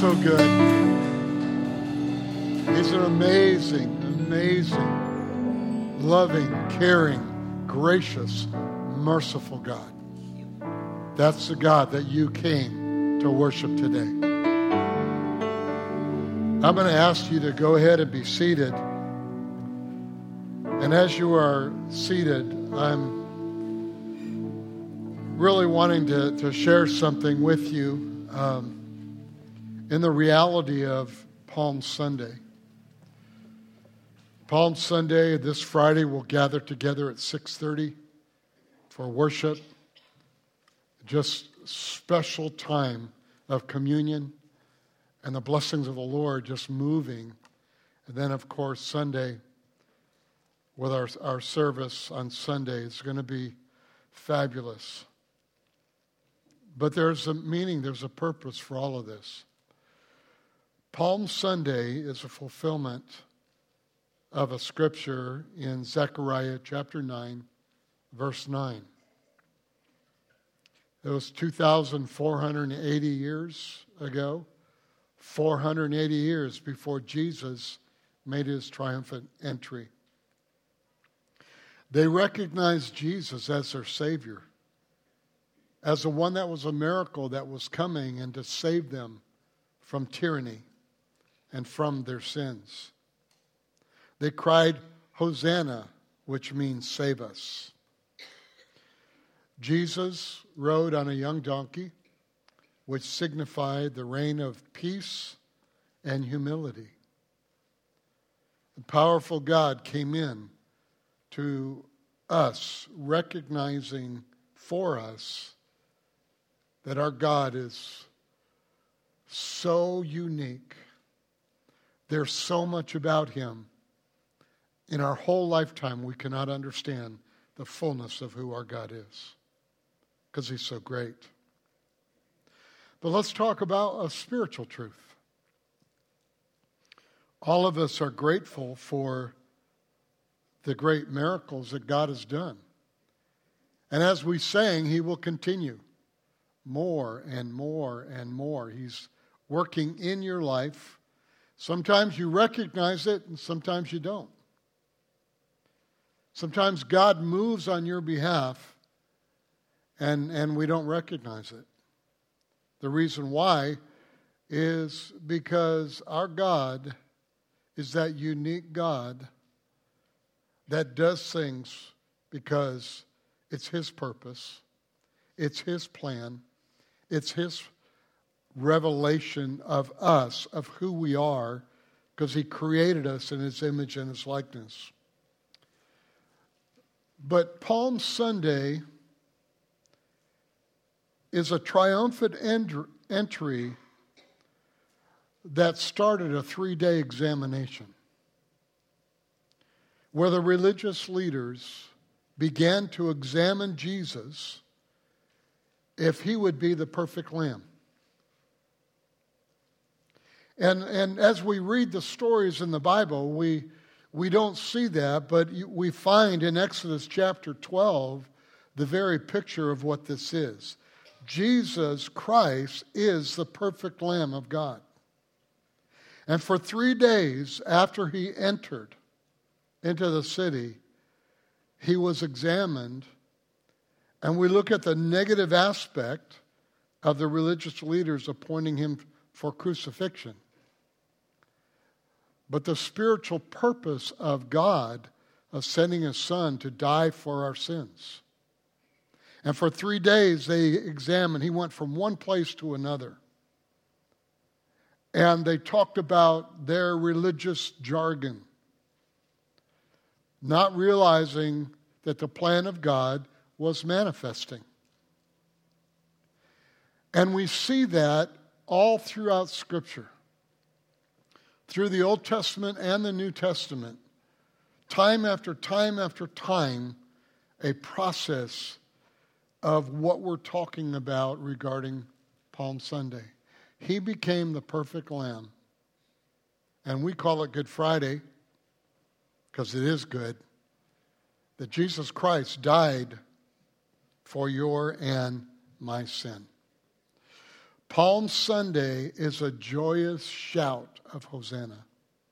so good. He's an amazing, loving, caring, gracious, merciful God. That's the God that you came to worship today. I'm going to ask you to go ahead and be seated. And as you are seated, I'm really wanting to share something with you in the reality of Palm Sunday. Palm Sunday, this Friday, we'll gather together at 6:30 for worship. Just special time of communion and the blessings of the Lord just moving. And then, of course, Sunday, with our service on Sunday, it's going to be fabulous. But there's a meaning, there's a purpose for all of this. Palm Sunday is a fulfillment of a scripture in Zechariah chapter 9, verse 9. It was 2,480 years ago, 480 years before Jesus made his triumphant entry. They recognized Jesus as their Savior, as the one that was a miracle that was coming and to save them from tyranny and from their sins. They cried, Hosanna, which means save us. Jesus rode on a young donkey, which signified the reign of peace and humility. The powerful God came in to us, recognizing for us that our God is so unique. There's so much about him. In our whole lifetime, we cannot understand the fullness of who our God is, because he's so great. But let's talk about a spiritual truth. All of us are grateful for the great miracles that God has done. And as we sang, he will continue more and more and more. He's working in your life. Sometimes you recognize it and sometimes you don't. Sometimes God moves on your behalf and we don't recognize it. The reason why is because our God is that unique God that does things because it's his purpose, it's his plan, it's his revelation of us, of who we are, because he created us in his image and his likeness. But Palm Sunday is a triumphant entry that started a 3-day examination where the religious leaders began to examine Jesus if he would be the perfect lamb. And as we read the stories in the Bible, we don't see that, but we find in Exodus chapter 12 the very picture of what this is. Jesus Christ is the perfect Lamb of God. And for 3 days after he entered into the city, he was examined. And we look at the negative aspect of the religious leaders appointing him for crucifixion. But the spiritual purpose of God of sending his Son to die for our sins. And for 3 days they examined. He went from one place to another. And they talked about their religious jargon, not realizing that the plan of God was manifesting. And we see that all throughout Scripture. Through the Old Testament and the New Testament, time after time after time, a process of what we're talking about regarding Palm Sunday. He became the perfect lamb. And we call it Good Friday, because it is good, that Jesus Christ died for your and my sin. Palm Sunday is a joyous shout of Hosanna.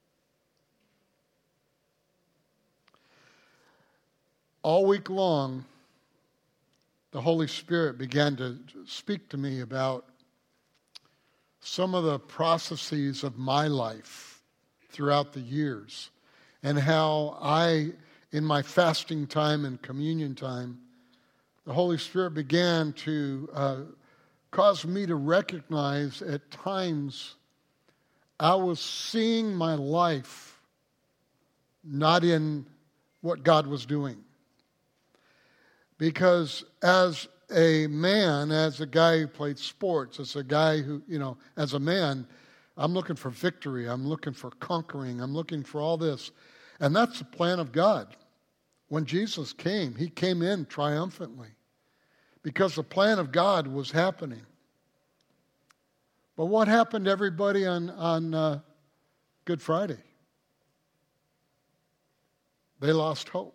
All week long, the Holy Spirit began to speak to me about some of the processes of my life throughout the years and how I, in my fasting time and communion time, the Holy Spirit began to cause me to recognize at times I was seeing my life not in what God was doing. Because as a man, as a guy who played sports, as a guy who, as a man, I'm looking for victory. I'm looking for conquering. I'm looking for all this. And that's the plan of God. When Jesus came, he came in triumphantly because the plan of God was happening. But what happened to everybody on Good Friday? They lost hope.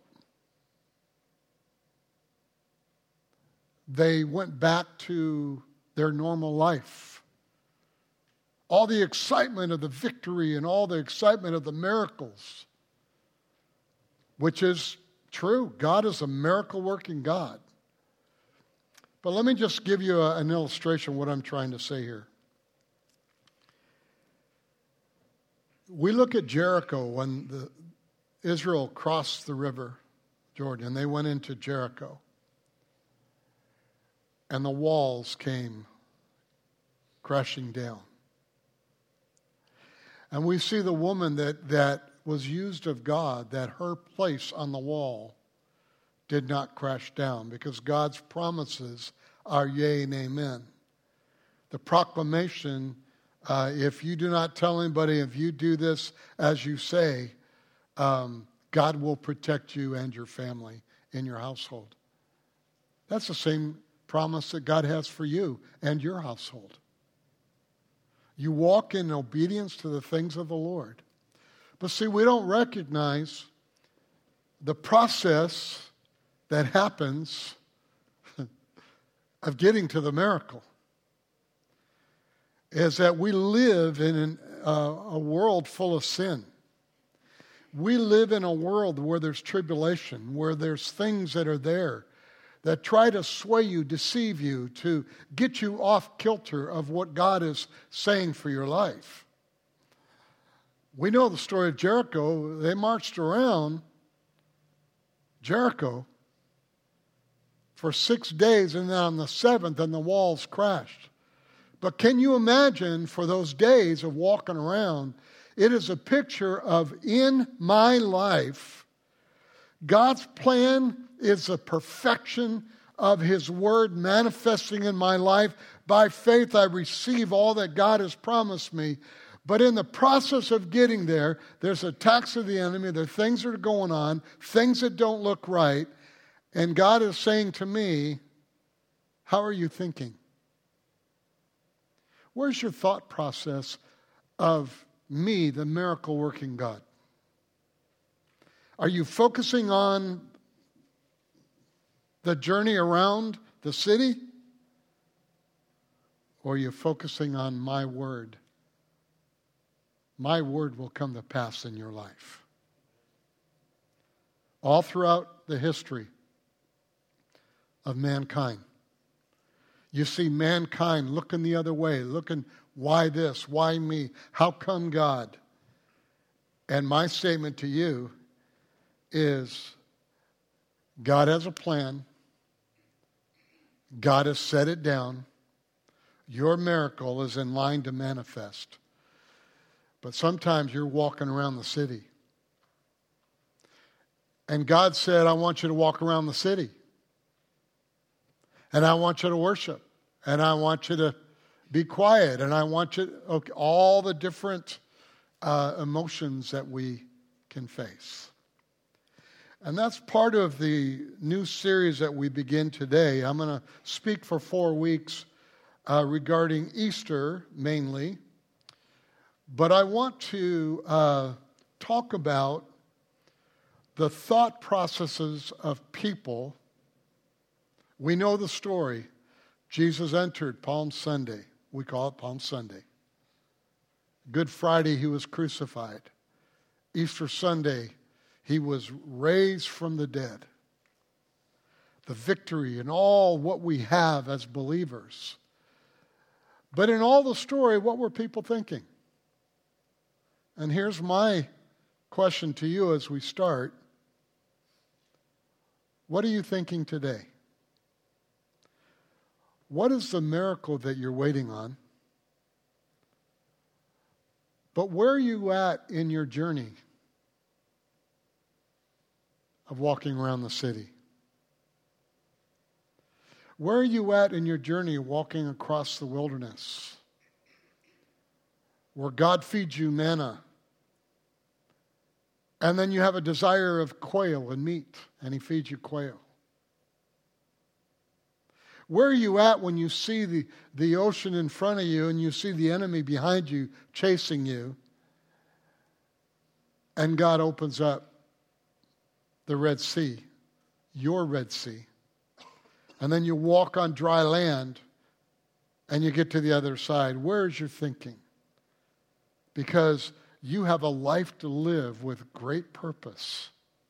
They went back to their normal life. All the excitement of the victory and all the excitement of the miracles, which is true. God is a miracle-working God. But let me just give you an illustration of what I'm trying to say here. We look at Jericho when Israel crossed the river Jordan, and they went into Jericho. And the walls came crashing down. And we see the woman that was used of God, that her place on the wall did not crash down because God's promises are yea and amen. The proclamation, if you do not tell anybody, if you do this as you say, God will protect you and your family in your household. That's the same promise that God has for you and your household. You walk in obedience to the things of the Lord. But see, we don't recognize the process that happens of getting to the miracle. Is that we live in a world full of sin. We live in a world where there's tribulation, where there's things that are there that try to sway you, deceive you, to get you off kilter of what God is saying for your life. We know the story of Jericho. They marched around Jericho for 6 days, and then on the seventh, and the walls crashed. But can you imagine for those days of walking around, it is a picture of in my life, God's plan is the perfection of His Word manifesting in my life. By faith, I receive all that God has promised me. But in the process of getting there, there's attacks of the enemy. There are things that are going on, things that don't look right. And God is saying to me, how are you thinking? Where's your thought process of me, the miracle-working God? Are you focusing on the journey around the city? Or are you focusing on my word? My word will come to pass in your life. All throughout the history of mankind, you see mankind looking the other way, looking, why this, why me, how come God? And my statement to you is, God has a plan. God has set it down. Your miracle is in line to manifest. But sometimes you're walking around the city. And God said, I want you to walk around the city. And I want you to worship. And I want you to be quiet. And I want you to, all the different emotions that we can face. And that's part of the new series that we begin today. I'm going to speak for 4 weeks regarding Easter mainly. But I want to talk about the thought processes of people. We know the story. Jesus entered Palm Sunday. We call it Palm Sunday. Good Friday, he was crucified. Easter Sunday, he was raised from the dead. The victory and all what we have as believers. But in all the story, what were people thinking? And here's my question to you as we start. What are you thinking today? What is the miracle that you're waiting on? But where are you at in your journey of walking around the city? Where are you at in your journey walking across the wilderness? Where God feeds you manna. And then you have a desire of quail and meat, and he feeds you quail. Where are you at when you see the ocean in front of you and you see the enemy behind you chasing you, and God opens up the Red Sea, your Red Sea, and then you walk on dry land and you get to the other side? Where is your thinking? Because you have a life to live with great purpose.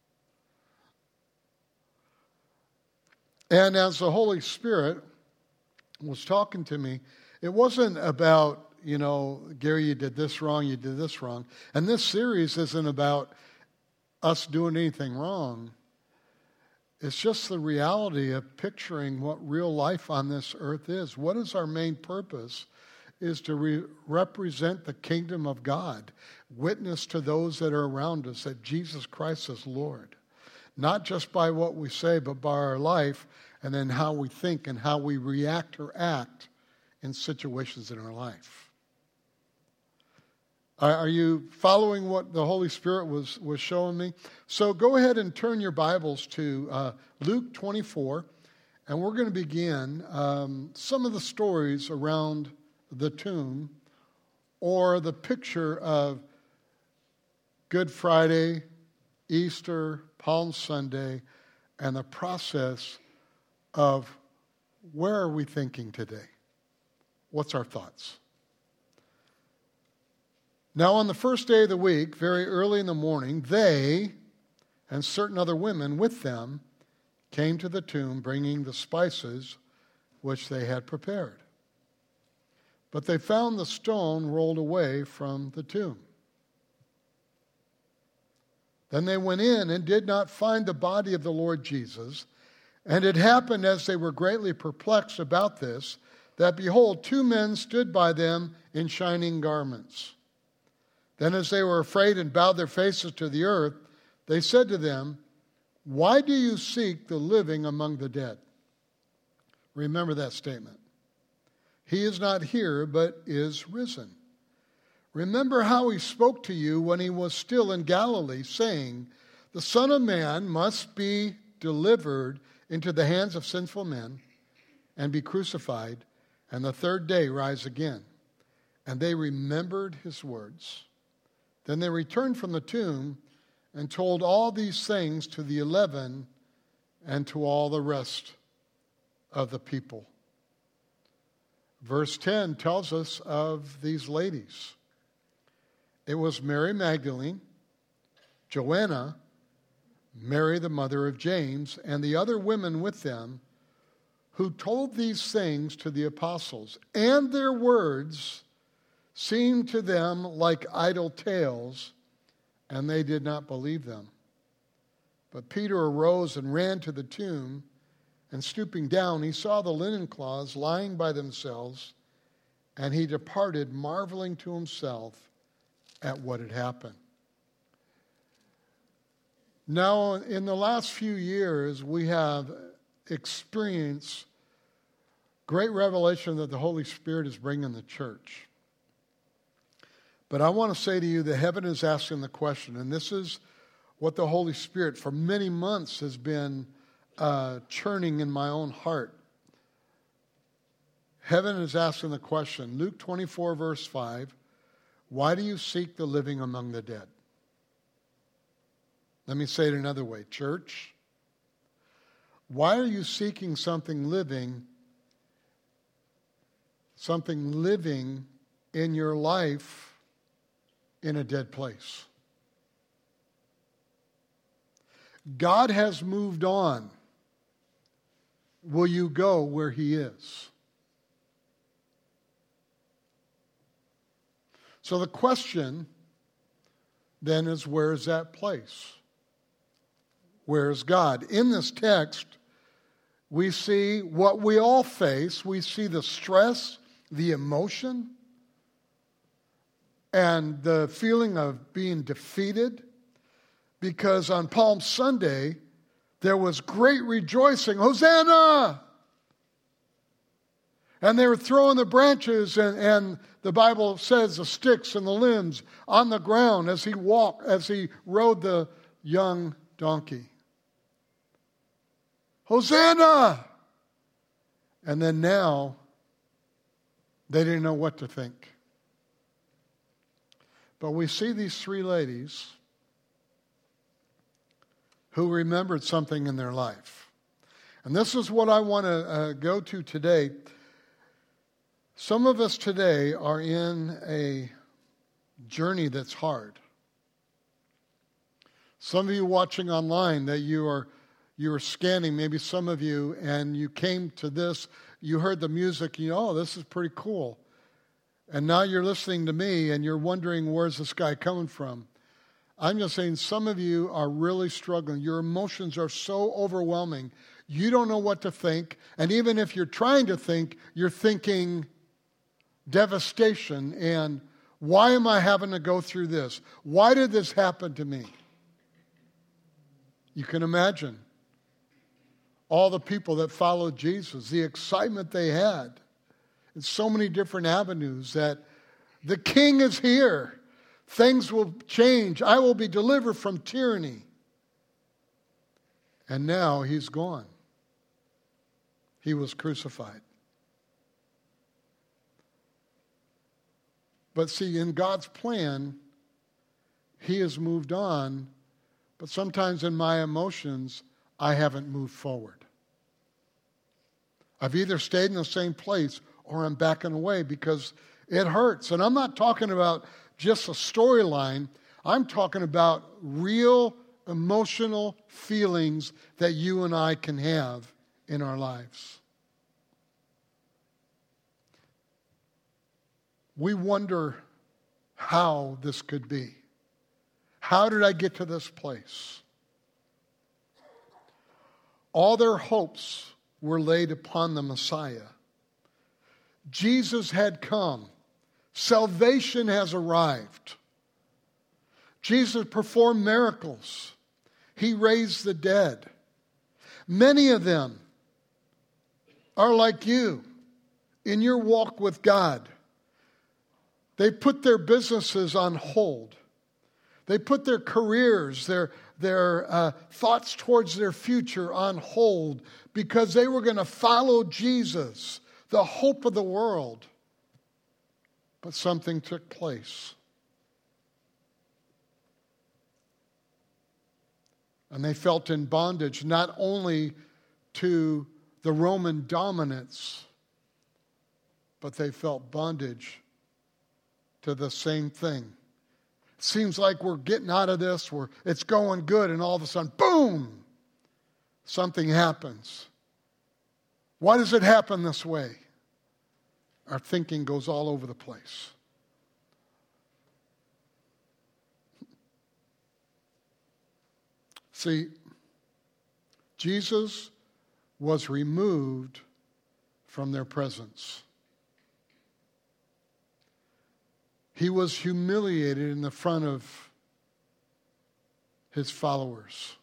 And as the Holy Spirit was talking to me, it wasn't about, Gary, you did this wrong, you did this wrong. And this series isn't about us doing anything wrong. It's just the reality of picturing what real life on this earth is. What is our main purpose? Is to represent the kingdom of God. Witness to those that are around us that Jesus Christ is Lord. Not just by what we say, but by our life, and then how we think and how we react or act in situations in our life. Are you following what the Holy Spirit was showing me? So go ahead and turn your Bibles to Luke 24, and we're going to begin some of the stories around the tomb, or the picture of Good Friday, Easter, Palm Sunday, and the process of where are we thinking today? What's our thoughts? Now on the first day of the week, very early in the morning, they and certain other women with them came to the tomb bringing the spices which they had prepared. But they found the stone rolled away from the tomb. Then they went in and did not find the body of the Lord Jesus. And it happened as they were greatly perplexed about this, that behold, two men stood by them in shining garments. Then as they were afraid and bowed their faces to the earth, they said to them, "Why do you seek the living among the dead?" Remember that statement. He is not here, but is risen. Remember how he spoke to you when he was still in Galilee, saying, "The Son of Man must be delivered into the hands of sinful men and be crucified, and the third day rise again." And they remembered his words. Then they returned from the tomb and told all these things to the 11 and to all the rest of the people. Verse 10 tells us of these ladies. It was Mary Magdalene, Joanna, Mary the mother of James, and the other women with them who told these things to the apostles. And their words seemed to them like idle tales, and they did not believe them. But Peter arose and ran to the tomb, and stooping down, he saw the linen cloths lying by themselves, and he departed, marveling to himself at what had happened. Now, in the last few years, we have experienced great revelation that the Holy Spirit is bringing the church. But I want to say to you that heaven is asking the question, and this is what the Holy Spirit for many months has been churning in my own heart. Heaven is asking the question, Luke 24, verse 5, why do you seek the living among the dead? Let me say it another way. Church, why are you seeking something living something living in your life in a dead place. God has moved on. Will you go where He is? So the question then is, where is that place? Where is God? In this text, we see what we all face. We see the stress, the emotion, and the feeling of being defeated. Because on Palm Sunday, there was great rejoicing. Hosanna! And they were throwing the branches and the Bible says the sticks and the limbs on the ground as he rode the young donkey. Hosanna! And then now, they didn't know what to think. But we see these three ladies who remembered something in their life. And this is what I want to go to today. Some of us today are in a journey that's hard. Some of you watching online that you are scanning, maybe some of you, and you came to this, you heard the music, oh, this is pretty cool. And now you're listening to me and you're wondering, where's this guy coming from? I'm just saying some of you are really struggling. Your emotions are so overwhelming. You don't know what to think. And even if you're trying to think, you're thinking devastation and why am I having to go through this? Why did this happen to me? You can imagine all the people that followed Jesus, the excitement they had in so many different avenues that the King is here. Things will change. I will be delivered from tyranny. And now He's gone. He was crucified. But see, in God's plan, He has moved on. But sometimes in my emotions, I haven't moved forward. I've either stayed in the same place or I'm backing away because it hurts. And I'm not talking about just a storyline. I'm talking about real emotional feelings that you and I can have in our lives. We wonder how this could be. How did I get to this place? All their hopes were laid upon the Messiah. Jesus had come. Salvation has arrived. Jesus performed miracles. He raised the dead. Many of them are like you in your walk with God. They put their businesses on hold. They put their careers, their thoughts towards their future on hold because they were going to follow Jesus, the hope of the world. But something took place. And they felt in bondage not only to the Roman dominance, but they felt bondage to the same thing. It seems like we're getting out of this, it's going good, and all of a sudden, boom, something happens. Why does it happen this way? Our thinking goes all over the place. See, Jesus was removed from their presence. He was humiliated in the front of His followers.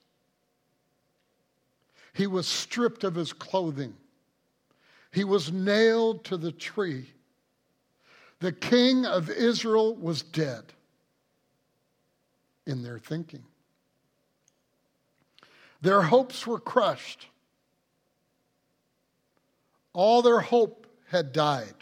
He was stripped of His clothing. He was nailed to the tree. The King of Israel was dead in their thinking. Their hopes were crushed. All their hope had died.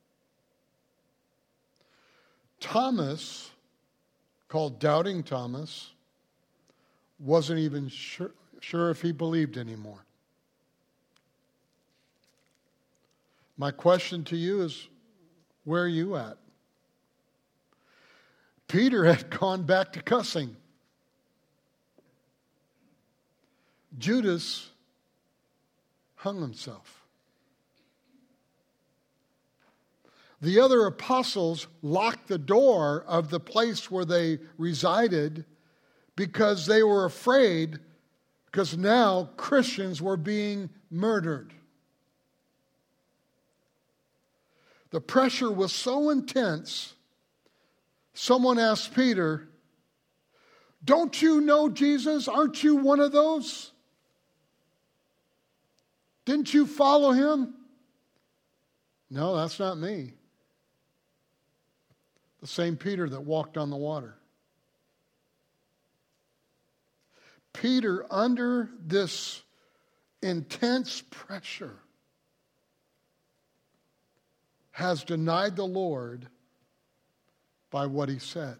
Thomas, called Doubting Thomas, wasn't even sure if he believed anymore. My question to you is, Where are you at? Peter had gone back to cussing. Judas hung himself. The other apostles locked the door of the place where they resided because they were afraid, because now Christians were being murdered. The pressure was so intense, someone asked Peter, "Don't you know Jesus? Aren't you one of those? Didn't you follow him?" "No, that's not me." The same Peter that walked on the water. Peter, under this intense pressure, has denied the Lord by what he said.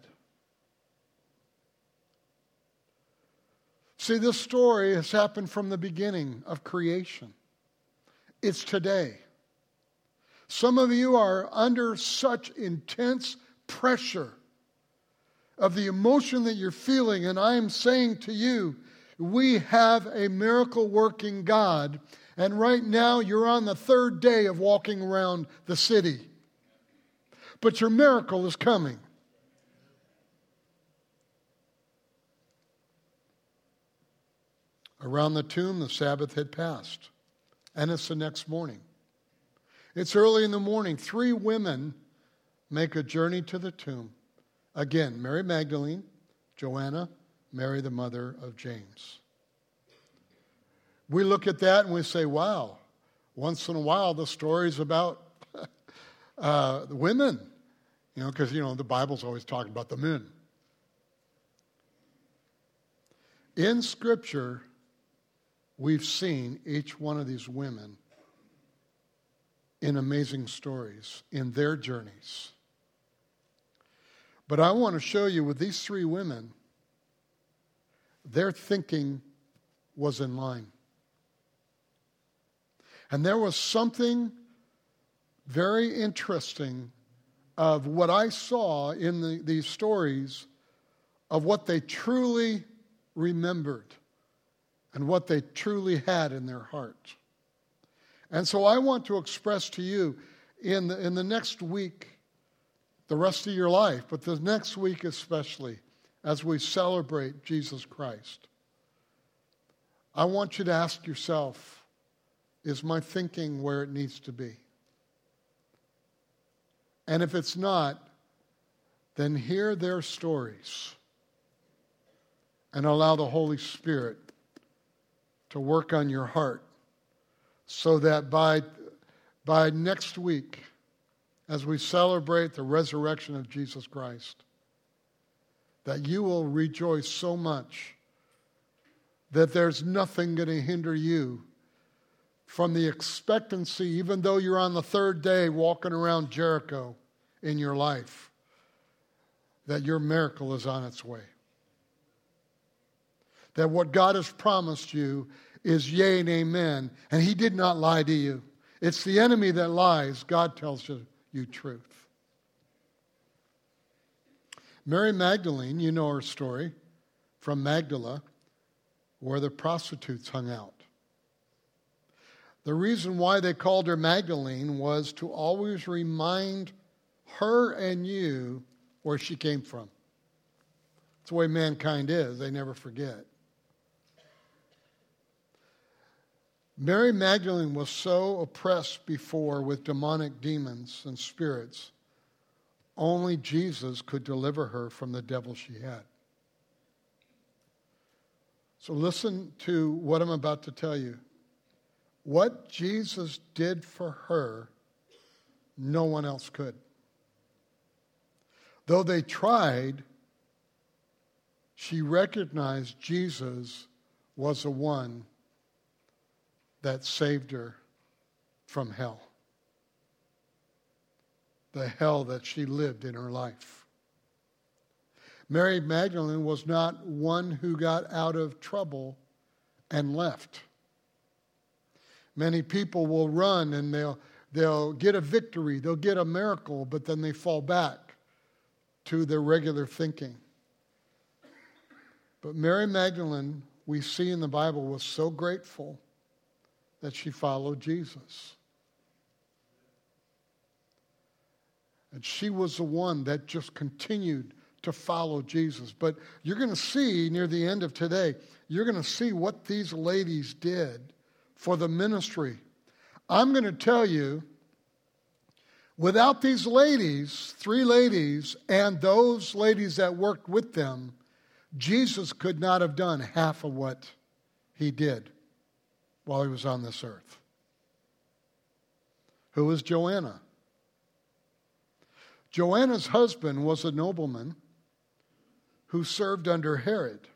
See, this story has happened from the beginning of creation. It's today. Some of you are under such intense pressure of the emotion that you're feeling, and I'm saying to you, we have a miracle-working God, and right now you're on the third day of walking around the city. But your miracle is coming. Around the tomb, the Sabbath had passed, and it's the next morning. It's early in the morning. 3 women make a journey to the tomb. Again, Mary Magdalene, Joanna, Mary the mother of James. We look at that and we say, wow, once in a while the story's about the women. Because, the Bible's always talking about the men. In Scripture, we've seen each one of these women in amazing stories, in their journeys. But I want to show you with these 3 women, their thinking was in line. And there was something very interesting of what I saw in these stories of what they truly remembered and what they truly had in their heart. And so I want to express to you in the next week, the rest of your life, but the next week especially, as we celebrate Jesus Christ, I want you to ask yourself, is my thinking where it needs to be? And if it's not, then hear their stories and allow the Holy Spirit to work on your heart so that by next week, as we celebrate the resurrection of Jesus Christ, that you will rejoice so much that there's nothing going to hinder you from the expectancy, even though you're on the third day walking around Jericho in your life, that your miracle is on its way. That what God has promised you is yea and amen, and he did not lie to you. It's the enemy that lies. God tells you truth. Mary Magdalene, you know her story, from Magdala, where the prostitutes hung out. The reason why they called her Magdalene was to always remind her and you where she came from. It's the way mankind is. They never forget. Mary Magdalene was so oppressed before with demonic demons and spirits, only Jesus could deliver her from the devil she had. So listen to what I'm about to tell you. What Jesus did for her, no one else could. Though they tried, she recognized Jesus was the one that saved her from hell. The hell that she lived in her life. Mary Magdalene was not one who got out of trouble and left. Many people will run and they'll get a victory, they'll get a miracle, but then they fall back to their regular thinking. But Mary Magdalene, we see in the Bible, was so grateful that she followed Jesus. And she was the one that just continued to follow Jesus. But you're going to see near the end of today, you're going to see what these ladies did for the ministry. I'm going to tell you, without these ladies, 3 ladies, and those ladies that worked with them, Jesus could not have done half of what he did while he was on this earth. Who was Joanna? Joanna's husband was a nobleman who served under Herod.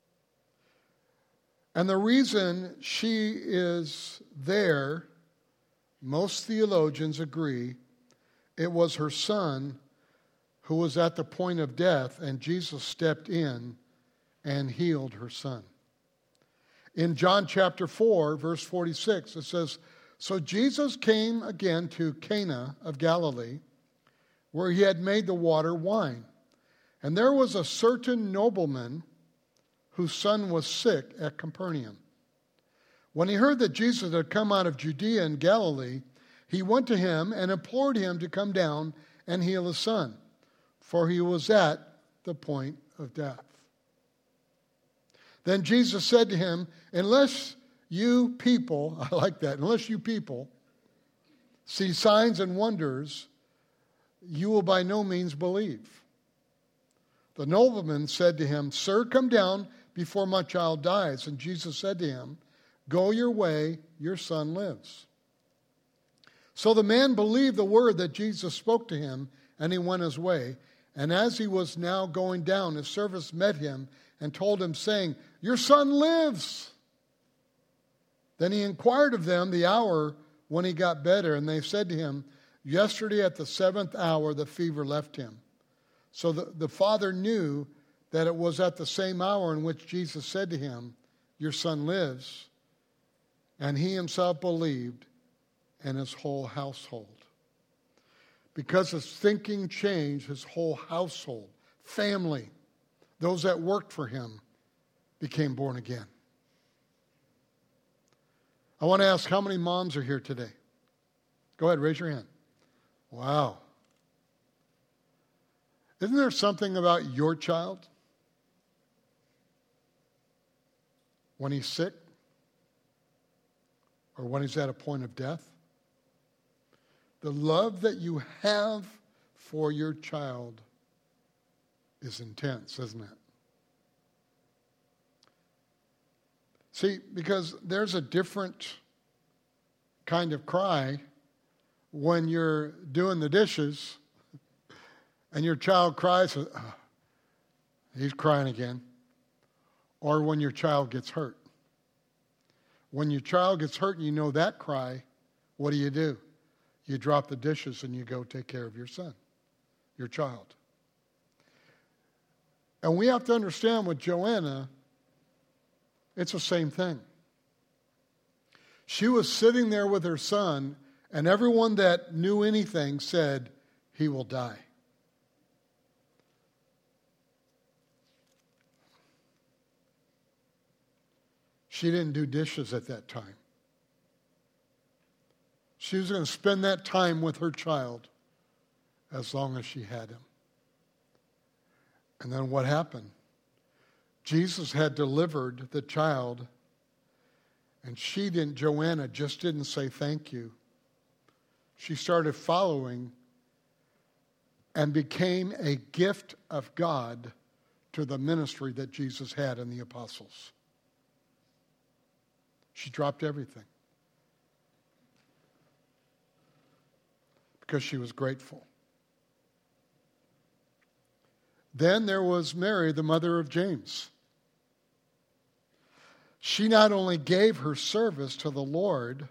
And the reason she is there, most theologians agree, it was her son who was at the point of death, and Jesus stepped in and healed her son. In John chapter 4, verse 46, it says, "So Jesus came again to Cana of Galilee, where he had made the water wine. And there was a certain nobleman whose son was sick at Capernaum. When he heard that Jesus had come out of Judea and Galilee, he went to him and implored him to come down and heal his son, for he was at the point of death. Then Jesus said to him, unless you people, I like that, unless you people see signs and wonders, you will by no means believe. The nobleman said to him, Sir, come down before my child dies. And Jesus said to him, Go your way, your son lives. So the man believed the word that Jesus spoke to him, and he went his way. And as he was now going down, his servants met him and told him, saying, Your son lives. Then he inquired of them the hour when he got better, and they said to him, Yesterday at the 7th hour the fever left him. So the father knew that it was at the same hour in which Jesus said to him, Your son lives. And he himself believed, and his whole household. Because his thinking changed, his whole household, family, those that worked for him, became born again. I want to ask, how many moms are here today? Go ahead, raise your hand. Wow. Isn't there something about your child when he's sick or when he's at a point of death? The love that you have for your child is intense, isn't it? See, because there's a different kind of cry when you're doing the dishes and your child cries, he's crying again, or when your child gets hurt. When your child gets hurt and you know that cry, what do? You drop the dishes and you go take care of your son, your child. And we have to understand with Joanna, it's the same thing. She was sitting there with her son, and everyone that knew anything said, he will die. She didn't do dishes at that time. She was going to spend that time with her child as long as she had him. And then what happened? Jesus had delivered the child, and Joanna just didn't say thank you. She started following and became a gift of God to the ministry that Jesus had in the apostles. She dropped everything because she was grateful. Then there was Mary, the mother of James. She not only gave her service to the Lord,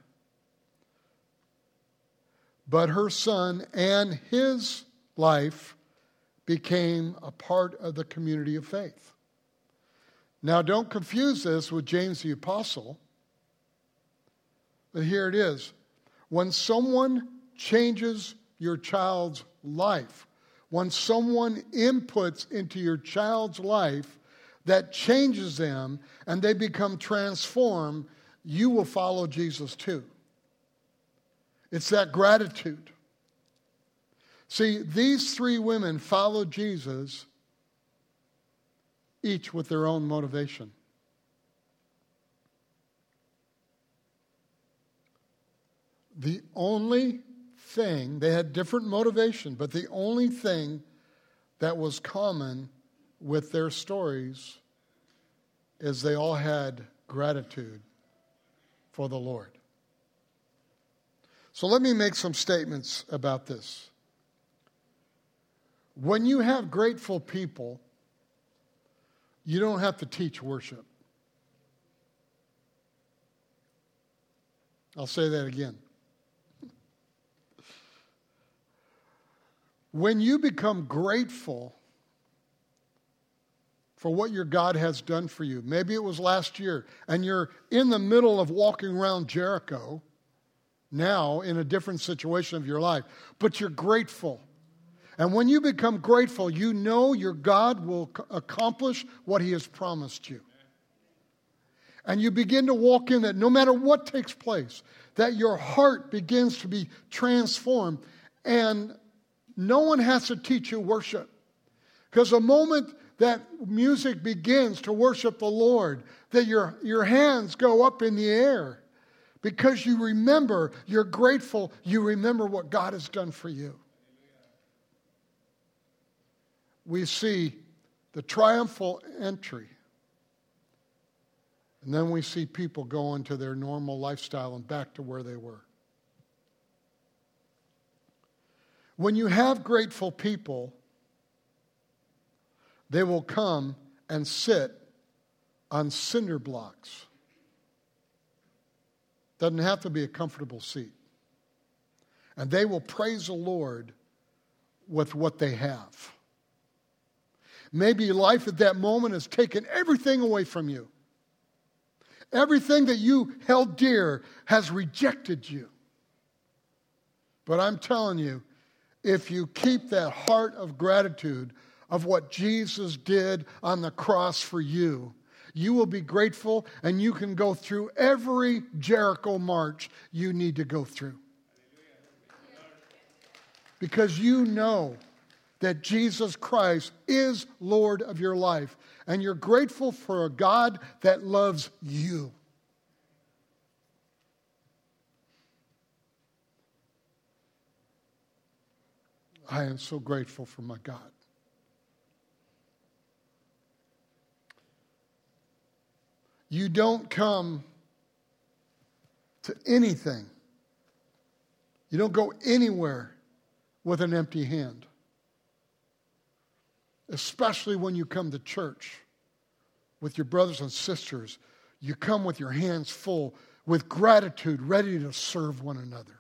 but her son and his life became a part of the community of faith. Now, don't confuse this with James the Apostle, but here it is. When someone changes your child's life, when someone inputs into your child's life that changes them and they become transformed, you will follow Jesus too. It's that gratitude. See, these three women followed Jesus, each with their own motivation. The only thing, they had different motivation, but the only thing that was common with their stories is they all had gratitude for the Lord. So let me make some statements about this. When you have grateful people, you don't have to teach worship. I'll say that again. When you become grateful for what your God has done for you, maybe it was last year, and you're in the middle of walking around Jericho, now in a different situation of your life, but you're grateful. And when you become grateful, you know your God will accomplish what He has promised you. And you begin to walk in that no matter what takes place, that your heart begins to be transformed. And no one has to teach you worship. Because the moment that music begins to worship the Lord, that your hands go up in the air. Because you remember, you're grateful, you remember what God has done for you. We see the triumphal entry. And then we see people go into their normal lifestyle and back to where they were. When you have grateful people, they will come and sit on cinder blocks. Doesn't have to be a comfortable seat. And they will praise the Lord with what they have. Maybe life at that moment has taken everything away from you. Everything that you held dear has rejected you. But I'm telling you, if you keep that heart of gratitude of what Jesus did on the cross for you, you will be grateful and you can go through every Jericho march you need to go through. Because you know that Jesus Christ is Lord of your life. And you're grateful for a God that loves you. I am so grateful for my God. You don't come to anything. You don't go anywhere with an empty hand. Especially when you come to church with your brothers and sisters. You come with your hands full, with gratitude, ready to serve one another.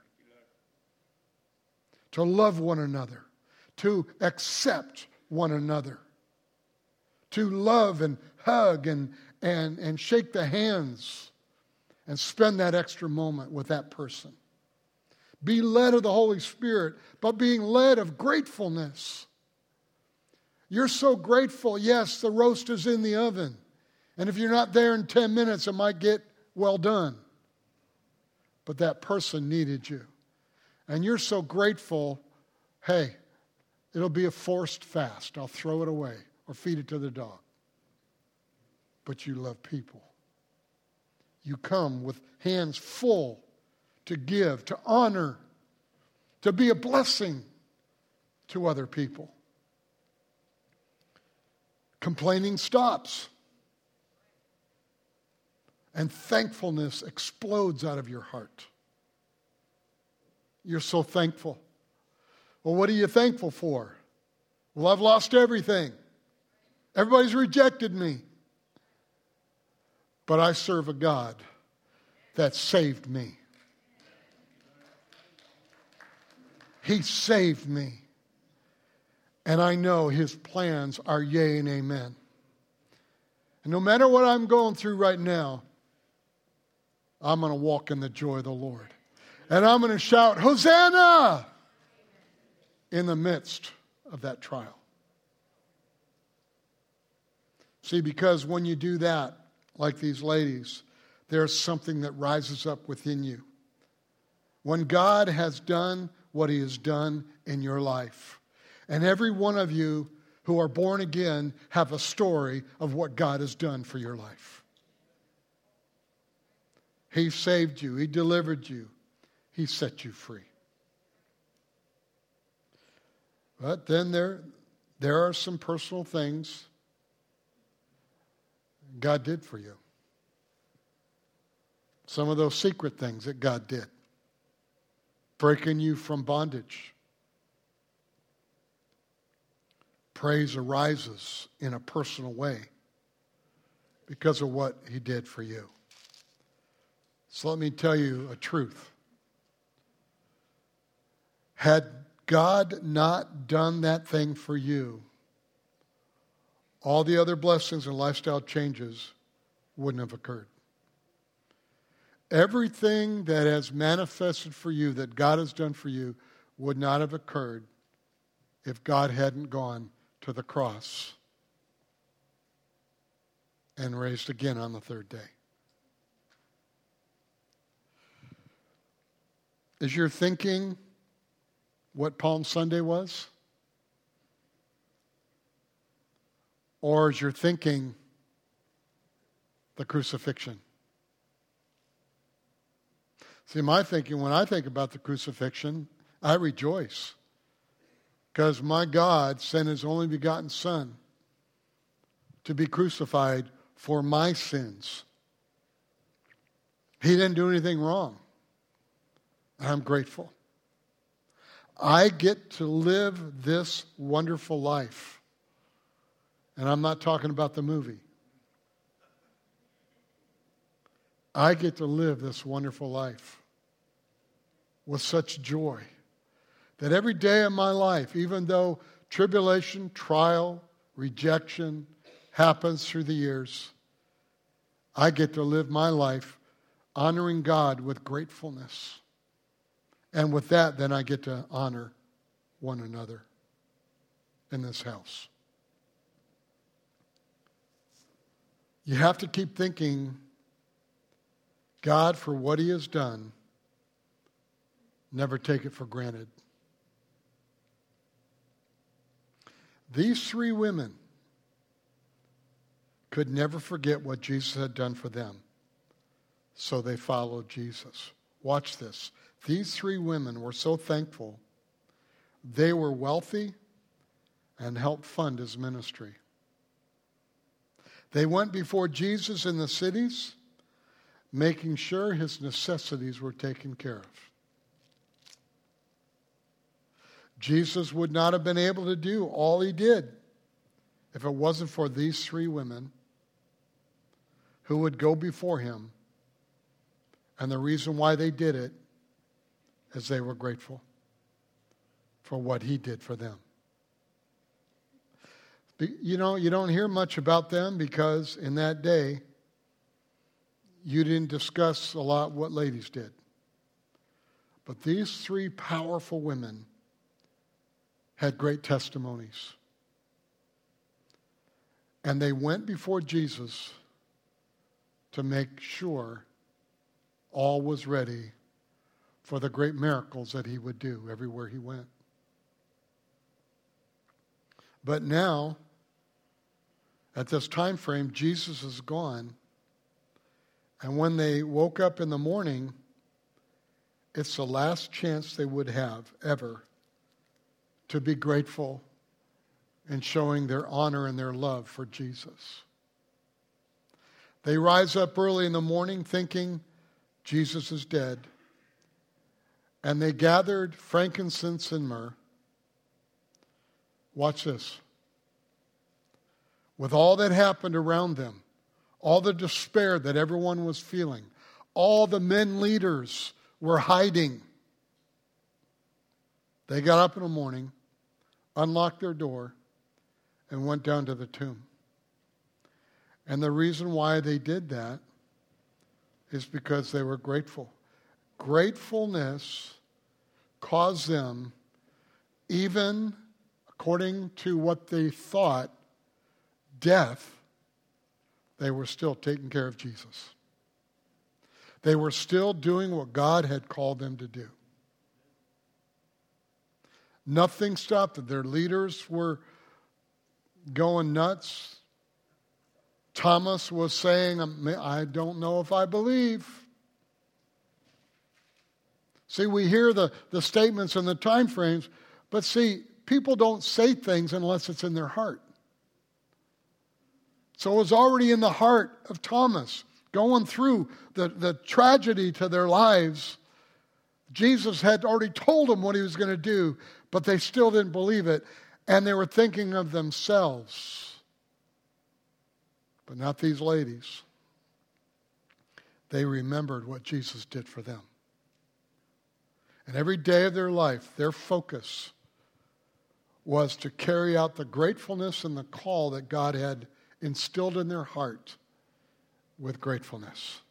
To love one another. To accept one another. To love and hug and shake the hands and spend that extra moment with that person. Be led of the Holy Spirit, but being led of gratefulness. You're so grateful. Yes, the roast is in the oven. And if you're not there in 10 minutes, it might get well done. But that person needed you. And you're so grateful, hey, it'll be a forced fast. I'll throw it away or feed it to the dog. But you love people. You come with hands full to give, to honor, to be a blessing to other people. Complaining stops. And thankfulness explodes out of your heart. You're so thankful. Well, what are you thankful for? Well, I've lost everything. Everybody's rejected me. But I serve a God that saved me. He saved me. And I know His plans are yea and amen. And no matter what I'm going through right now, I'm going to walk in the joy of the Lord. And I'm going to shout, Hosanna! In the midst of that trial. See, because when you do that, like these ladies, there's something that rises up within you. When God has done what He has done in your life, and every one of you who are born again have a story of what God has done for your life. He saved you. He delivered you. He set you free. But then there are some personal things God did for you. Some of those secret things that God did. Breaking you from bondage. Praise arises in a personal way because of what He did for you. So let me tell you a truth. Had God not done that thing for you, all the other blessings and lifestyle changes wouldn't have occurred. Everything that has manifested for you, that God has done for you, would not have occurred if God hadn't gone to the cross and raised again on the third day. Is your thinking what Palm Sunday was? Or is your thinking the crucifixion? See, my thinking, when I think about the crucifixion, I rejoice. Because my God sent His only begotten Son to be crucified for my sins. He didn't do anything wrong. I'm grateful. I get to live this wonderful life. And I'm not talking about the movie. I get to live this wonderful life with such joy that every day of my life, even though tribulation, trial, rejection happens through the years, I get to live my life honoring God with gratefulness. And with that, then I get to honor one another in this house. You have to keep thanking God for what He has done. Never take it for granted. These three women could never forget what Jesus had done for them. So they followed Jesus. Watch this. These three women were so thankful. They were wealthy and helped fund His ministry. They went before Jesus in the cities, making sure His necessities were taken care of. Jesus would not have been able to do all He did if it wasn't for these three women who would go before Him. And the reason why they did it is they were grateful for what He did for them. You know, you don't hear much about them because in that day, you didn't discuss a lot what ladies did. But these three powerful women had great testimonies. And they went before Jesus to make sure all was ready for the great miracles that He would do everywhere He went. But now, at this time frame, Jesus is gone. And when they woke up in the morning, it's the last chance they would have ever to be grateful and showing their honor and their love for Jesus. They rise up early in the morning thinking Jesus is dead. And they gathered frankincense and myrrh. Watch this. With all that happened around them, all the despair that everyone was feeling, all the men leaders were hiding. They got up in the morning, unlocked their door, and went down to the tomb. And the reason why they did that is because they were grateful. gratefulness caused them, even according to what they thought, death, they were still taking care of Jesus. They were still doing what God had called them to do. Nothing stopped it. Their leaders were going nuts. Thomas was saying, I don't know if I believe. See, we hear the statements and the time frames, but see, people don't say things unless it's in their heart. So it was already in the heart of Thomas, going through the tragedy to their lives. Jesus had already told them what he was going to do, but they still didn't believe it, and they were thinking of themselves. But not these ladies. They remembered what Jesus did for them. And every day of their life, their focus was to carry out the gratefulness and the call that God had instilled in their heart with gratefulness.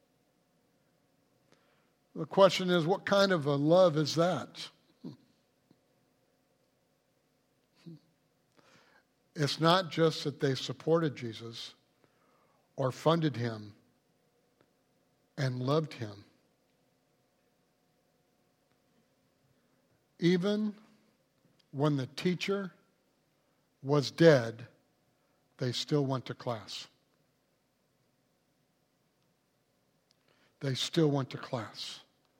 The question is, what kind of a love is that? It's not just that they supported Jesus or funded him and loved him. Even when the teacher was dead, they still went to class. They still went to class.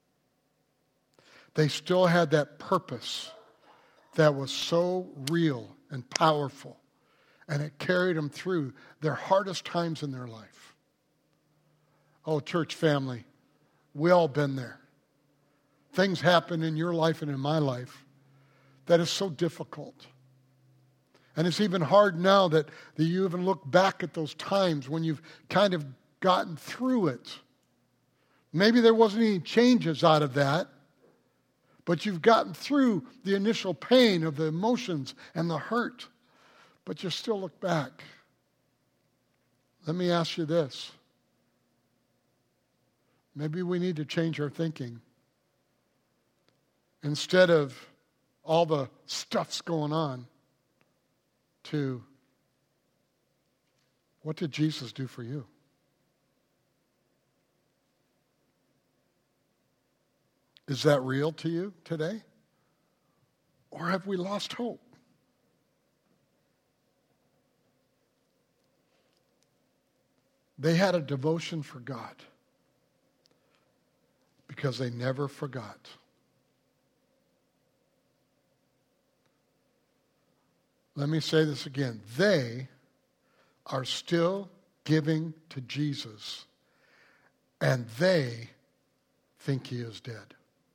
They still had that purpose that was so real and powerful, and it carried them through their hardest times in their life. Oh, church family, we all been there. Things happen in your life and in my life that is so difficult. And it's even hard now that you even look back at those times when you've kind of gotten through it. Maybe there wasn't any changes out of that, but you've gotten through the initial pain of the emotions and the hurt, but you still look back. Let me ask you this. Maybe we need to change our thinking. Instead of all the stuff's going on, to what did Jesus do for you? Is that real to you today? Or have we lost hope? They had a devotion for God because they never forgot. Let me say this again. They are still giving to Jesus, and they think he is dead.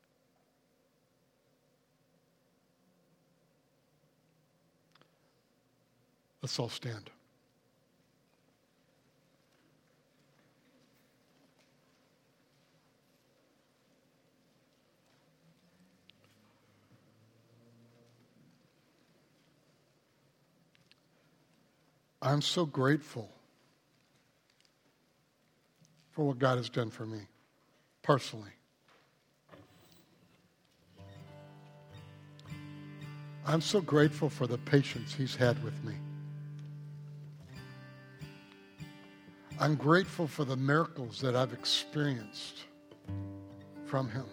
Let's all stand. I'm so grateful for what God has done for me, personally. I'm so grateful for the patience he's had with me. I'm grateful for the miracles that I've experienced from him.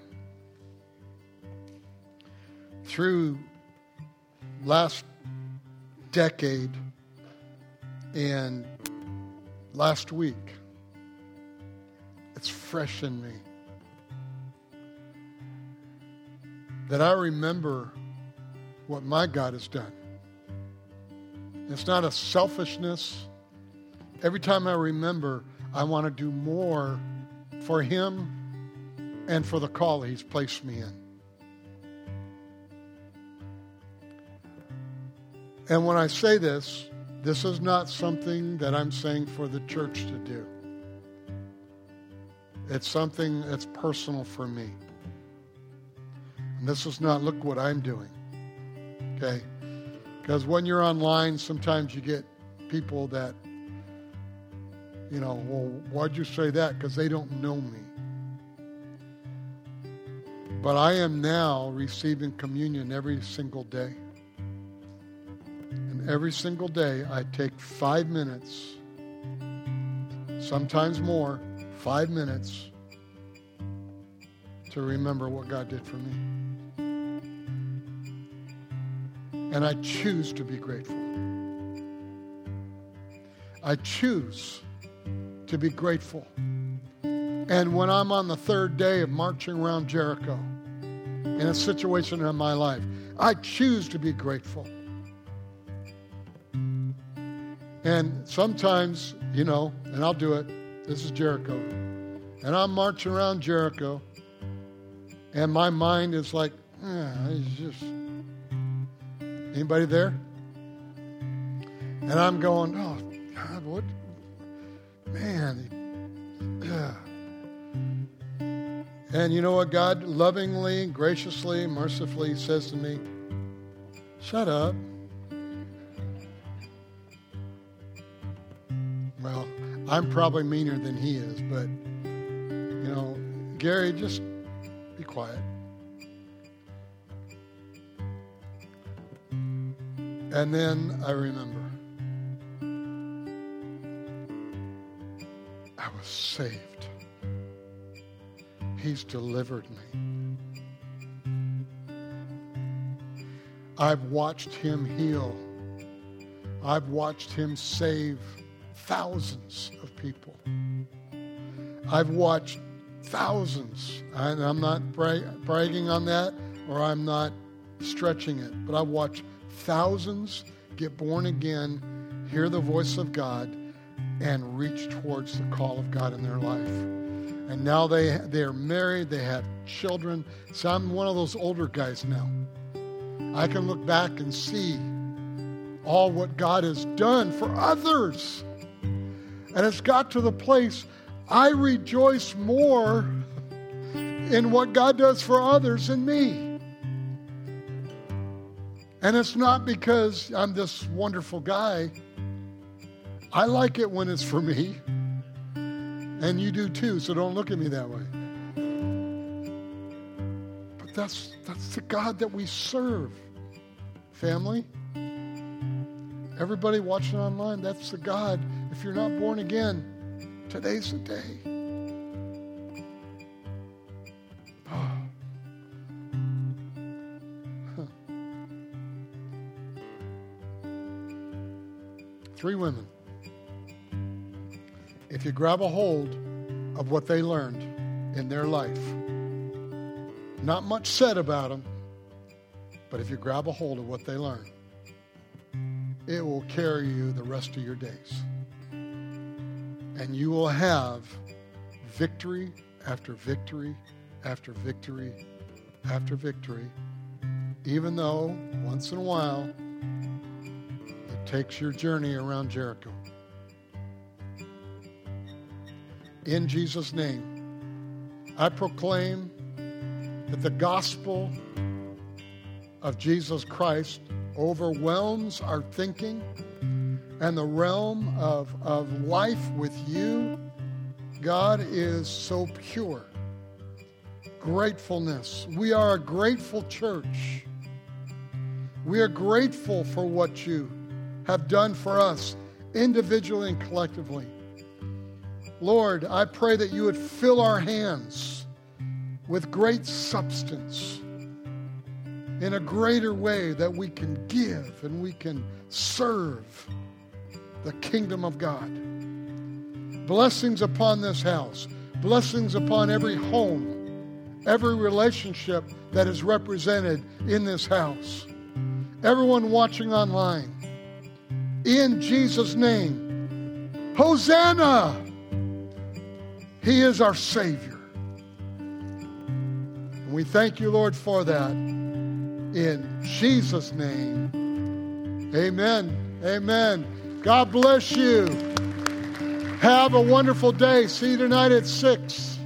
Through last decade and last week, it's fresh in me that I remember what my God has done. It's not a selfishness. Every time I remember, I want to do more for him and for the call he's placed me in. And when I say this is not something that I'm saying for the church to do. It's something that's personal for me. And this is not, look what I'm doing. Okay? Because when you're online, sometimes you get people that, well, why'd you say that? Because they don't know me. But I am now receiving communion every single day. And every single day I take 5 minutes, sometimes more, 5 minutes to remember what God did for me. And I choose to be grateful. I choose to be grateful. And when I'm on the third day of marching around Jericho in a situation in my life, I choose to be grateful. And sometimes, and I'll do it. This is Jericho. And I'm marching around Jericho, and my mind is like, it's just... Anybody there? And I'm going, oh, God, what? Man. And you know what God lovingly, graciously, mercifully says to me? Shut up. Well, I'm probably meaner than he is, but, Gary, just be quiet. And then I remember I was saved. He's delivered me. I've watched him heal. I've watched him save thousands of people. I've watched thousands, and I'm not bragging on that, or I'm not stretching it, but I've watched thousands get born again, hear the voice of God, and reach towards the call of God in their life. And now they're married, they have children. So I'm one of those older guys now. I can look back and see all what God has done for others. And it's got to the place I rejoice more in what God does for others than me. And it's not because I'm this wonderful guy. I like it when it's for me. And you do too, so don't look at me that way. But that's the God that we serve, family. Everybody watching online, that's the God. If you're not born again, today's the day. Oh. 3 women. If you grab a hold of what they learned in their life, not much said about them, but if you grab a hold of what they learned, it will carry you the rest of your days. And you will have victory after victory after victory after victory, even though once in a while it takes your journey around Jericho. In Jesus' name, I proclaim that the gospel of Jesus Christ overwhelms our thinking, and the realm of life with you, God, is so pure. Gratefulness. We are a grateful church. We are grateful for what you have done for us individually and collectively. Lord, I pray that you would fill our hands with great substance in a greater way, that we can give and we can serve the kingdom of God. Blessings upon this house. Blessings upon every home, every relationship that is represented in this house. Everyone watching online. In Jesus' name, Hosanna! He is our Savior. And we thank you, Lord, for that. In Jesus' name, amen. Amen. God bless you. Have a wonderful day. See you tonight at 6.